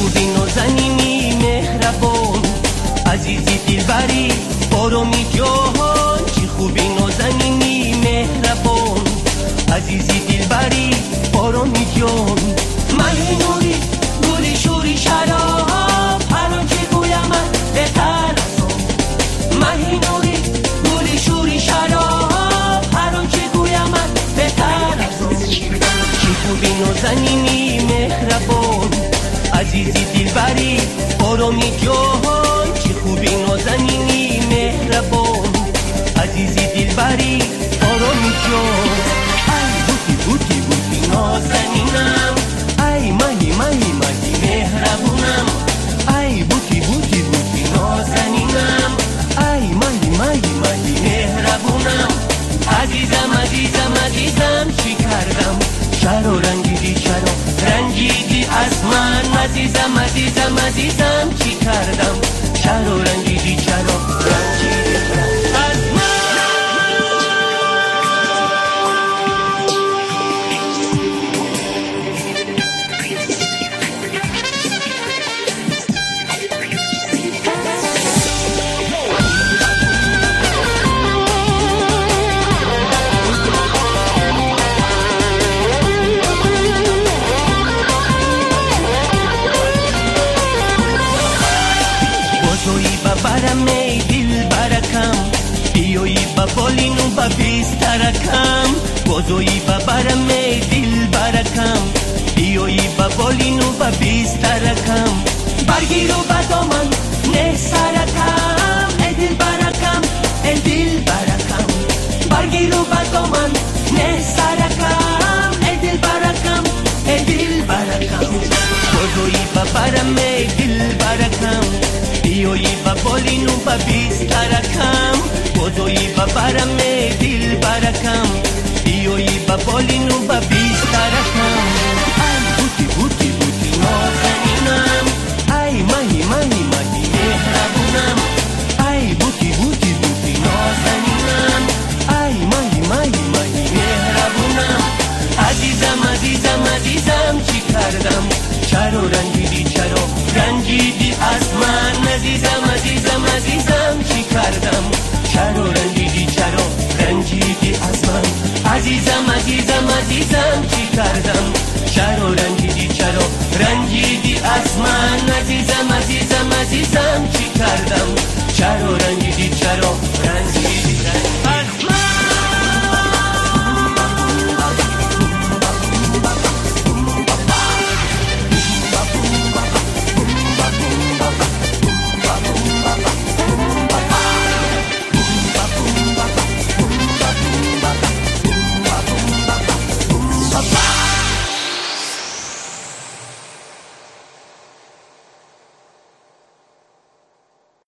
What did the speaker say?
خوبی نازنینی مهربان، عزیزی دلبری آرامی جهان. چی خوبی نازنینی مهربان، عزیزی دلبری آرامی جان. ماهی نوری گلی شوری شراب، هر آنچه گویم من بهتر از آن. ماهی نوری گلی شوری شراب، هر آنچه گویم من بهتر از آن. چی خوبی نازنینی مهربان، عزیزی دلبری آرامی جهان. چی خوبی نازنینی مهربان، عزیزی دلبری آرامی جان. ای بوتی بوتی بوتی نازنینم، ای ماهی ماهی ماهی مهربونم. ای بوتی بوتی بوتی نازنینم، ای ماهی ماهی ماهی مهربونم. عزیزم عزیزم عزیزم چی کردم، چرا رنجیدی چرا رنجیدی از من. عزیزم عزیزم عزیزم چی کردم، چرا رنجیدی چرا رنجیدی از من. برم ای دل برکم، بیایی با بالینو با بیسترکم. بازویی با برم ای دل برکم، بیایی با بالینو با بیسترکم. برگیرو با دامن نه سرکم، ای دل برکم ای دل برکم. برگیرو با دامن نه سرکم، ای دل برکم ای دل برکم. بازویی با برم ای دل برکم، بیایی با بالینو با بیسترکم. بازویی با برم دل برکم، بیایی با بالینو با بیسترکم. ای بوتی بوتی بوتی نازنینم، ای ماهی ماهی ماهی مهربونم. ای بوتی بوتی بوتی نازنینم، ای ماهی ماهی ماهی مهربونم. عزیزم عزیزم عزیزم چی کردم، چرا رنجیدی چرا رنجیدی از من. عزیزم عزیزم عزیزم چی کردم، چرا رنجیدی چرا رنجیدی از من. عزیزم عزیزم عزیزم چی